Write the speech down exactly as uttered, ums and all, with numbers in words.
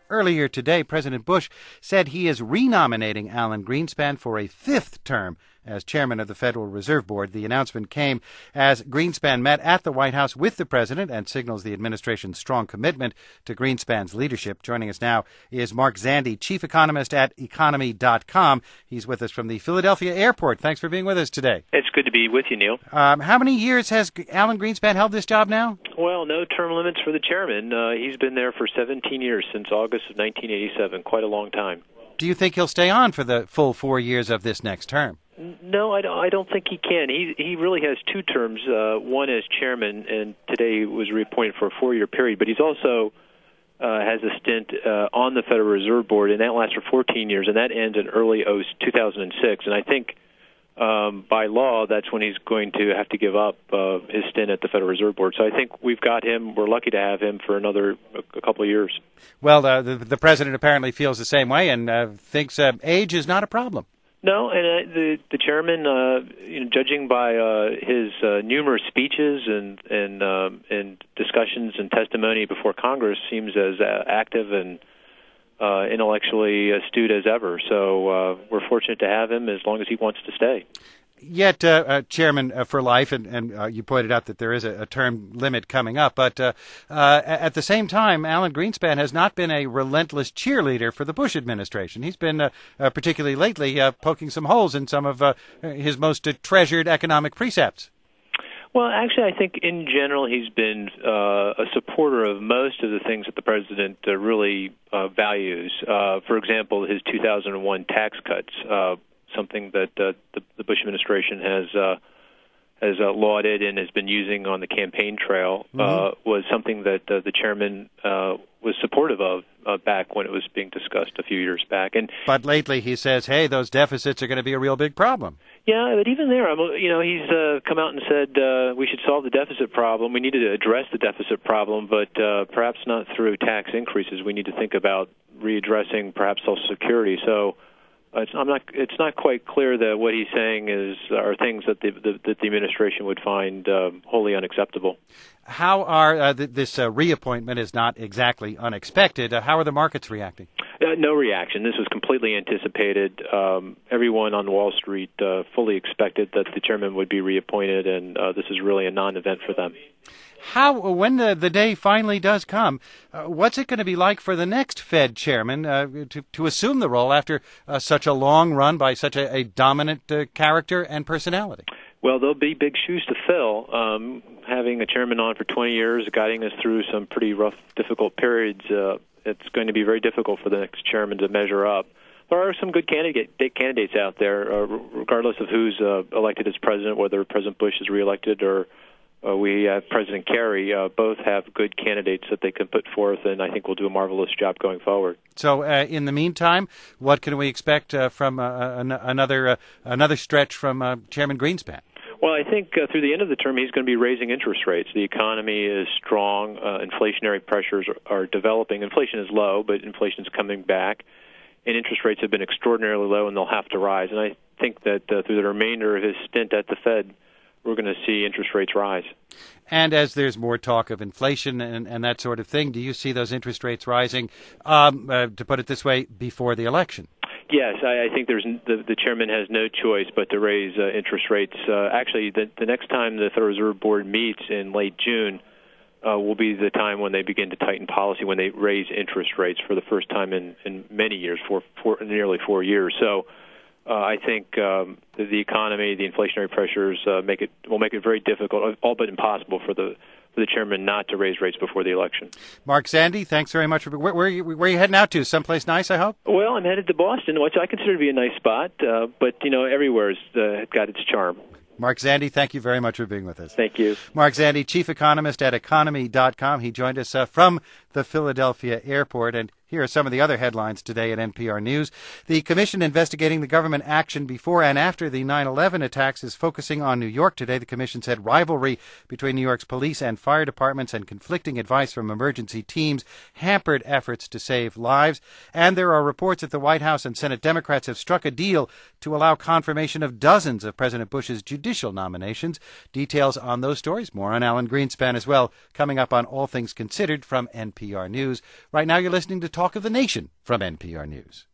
Earlier today, President Bush said he is renominating Alan Greenspan for a fifth term as chairman of the Federal Reserve Board. The announcement came as Greenspan met at the White House with the president and signals the administration's strong commitment to Greenspan's leadership. Joining us now is Mark Zandi, chief economist at economy dot com. He's with us from the Philadelphia airport. Thanks for being with us today. It's good to be with you, Neil. Um, how many years has Alan Greenspan held this job now? Well, no term limits for the chairman. Uh, he's been there for seventeen years, since August of nineteen eighty-seven. Quite a long time. Do you think he'll stay on for the full four years of this next term? No, I don't, I don't think he can. He he really has two terms, uh, one as chairman, and today he was reappointed for a four-year period, but he's also uh, has a stint uh, on the Federal Reserve Board, and that lasts for fourteen years, and that ends in early two thousand six. And I think um, by law, that's when he's going to have to give up uh, his stint at the Federal Reserve Board. So I think we've got him. We're lucky to have him for another a couple of years. Well, uh, the, the president apparently feels the same way and uh, thinks uh, age is not a problem. No, and uh, the the chairman, uh, you know, judging by uh, his uh, numerous speeches and and um, and discussions and testimony before Congress, seems as uh, active and uh, intellectually astute as ever. So uh, we're fortunate to have him as long as he wants to stay. Yet, uh, uh, chairman uh, for life, and, and uh, you pointed out that there is a, a term limit coming up, but uh, uh, at the same time, Alan Greenspan has not been a relentless cheerleader for the Bush administration. He's been, uh, uh, particularly lately, uh, poking some holes in some of uh, his most uh, treasured economic precepts. Well, actually, I think in general he's been uh, a supporter of most of the things that the president uh, really uh, values. Uh, for example, his two thousand one tax cuts, uh, something that uh, the, the Bush administration has uh, has uh, lauded and has been using on the campaign trail, mm-hmm. uh, was something that uh, the chairman uh, was supportive of uh, back when it was being discussed a few years back. And but lately he says, "Hey, those deficits are going to be a real big problem." Yeah, but even there, I'm, you know, he's uh, come out and said uh, we should solve the deficit problem. We need to address the deficit problem, but uh, perhaps not through tax increases. We need to think about readdressing perhaps Social Security. So. It's, I'm not. It's not quite clear that what he's saying is are things that the, the that the administration would find uh, wholly unacceptable. How are uh, th- this uh, reappointment is not exactly unexpected? Uh, how are the markets reacting? Uh, no reaction. This was completely anticipated. Um, everyone on Wall Street uh, fully expected that the chairman would be reappointed, and uh, this is really a non-event for them. How, when the, the day finally does come, uh, what's it going to be like for the next Fed chairman uh, to, to assume the role after uh, such a long run by such a, a dominant uh, character and personality? Well, there'll be big shoes to fill. Um, having a chairman on for twenty years, guiding us through some pretty rough, difficult periods, uh, it's going to be very difficult for the next chairman to measure up. There are some good candidate, candidates out there, uh, regardless of who's uh, elected as president, whether President Bush is reelected or Uh, we have President Kerry. Uh, both have good candidates that they can put forth, and I think will do a marvelous job going forward. So, uh, in the meantime, what can we expect uh, from uh, an- another uh, another stretch from uh, Chairman Greenspan? Well, I think uh, through the end of the term, he's going to be raising interest rates. The economy is strong. Uh, inflationary pressures are, are developing. Inflation is low, but inflation is coming back, and interest rates have been extraordinarily low, and they'll have to rise. And I think that uh, through the remainder of his stint at the Fed, we're going to see interest rates rise. And as there's more talk of inflation and, and that sort of thing, do you see those interest rates rising, um, uh, to put it this way, before the election? Yes, I, I think there's the, the chairman has no choice but to raise uh, interest rates. Uh, actually, the, the next time the Federal Reserve Board meets in late June uh, will be the time when they begin to tighten policy, when they raise interest rates for the first time in, in many years, for, for nearly four years. So Uh, I think um, the, the economy, the inflationary pressures uh, make it will make it very difficult, all but impossible, for the for the chairman not to raise rates before the election. Mark Zandi, thanks very much. For, where, where, are you, where are you heading out to? Someplace nice, I hope? Well, I'm headed to Boston, which I consider to be a nice spot, uh, but you know, everywhere's uh, got its charm. Mark Zandi, thank you very much for being with us. Thank you. Mark Zandi, chief economist at economy dot com. He joined us uh, from the Philadelphia airport, and here are some of the other headlines today at N P R News. The commission investigating the government action before and after the nine eleven attacks is focusing on New York today. The commission said rivalry between New York's police and fire departments and conflicting advice from emergency teams hampered efforts to save lives. And there are reports that the White House and Senate Democrats have struck a deal to allow confirmation of dozens of President Bush's judicial nominations. Details on those stories, more on Alan Greenspan as well, coming up on All Things Considered from N P R News. Right now you're listening to Talk talk of the nation from N P R News.